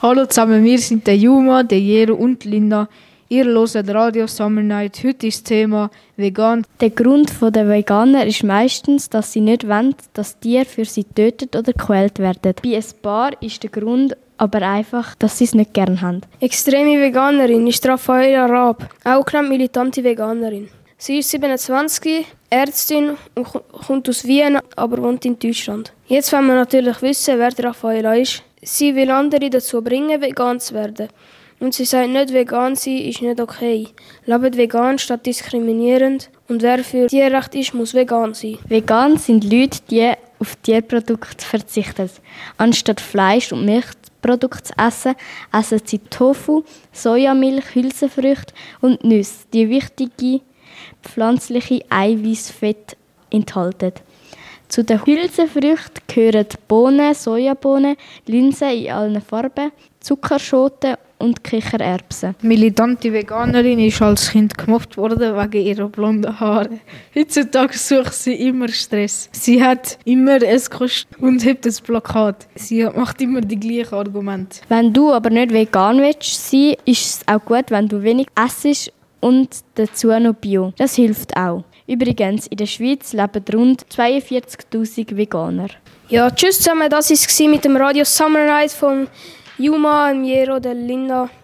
Hallo zusammen, wir sind der Juma, der Jero und Linda. Ihr hört Radio Summer Night. Heute ist das Thema vegan. Der Grund der Veganer ist meistens, dass sie nicht wollen, dass Tiere für sie getötet oder gequält werden. Bei ein paar ist der Grund aber einfach, dass sie es nicht gerne haben. Extreme Veganerin ist Raffaella Raab, auch genannt militante Veganerin. Sie ist 27, Ärztin und kommt aus Wien, aber wohnt in Deutschland. Jetzt wollen wir natürlich wissen, wer Raffaella ist. Sie will andere dazu bringen, vegan zu werden. Und sie sagt nicht, vegan sein ist nicht okay. Lebt vegan statt diskriminierend. Und wer für Tierrecht ist, muss vegan sein. Vegan sind Leute, die auf Tierprodukte verzichten. Anstatt Fleisch und Milchprodukte zu essen, essen sie Tofu, Sojamilch, Hülsenfrüchte und Nüsse, die wichtige pflanzliche Eiweißfett enthalten. Zu den Hülsenfrüchten gehören Bohnen, Sojabohnen, Linsen in allen Farben, Zuckerschoten und Kichererbsen. Militante Veganerin ist als Kind gemobbt worden wegen ihrer blonden Haare. Heutzutage sucht sie immer Stress. Sie hat immer ein Kostüm und hat ein Plakat. Sie macht immer die gleichen Argumente. Wenn du aber nicht vegan willst sein, ist es auch gut, wenn du wenig essst und dazu noch Bio. Das hilft auch. Übrigens, in der Schweiz leben rund 42'000 Veganer. Ja, tschüss zusammen, das war es mit dem Radio Summer Night von Juma, Jero, der Linda.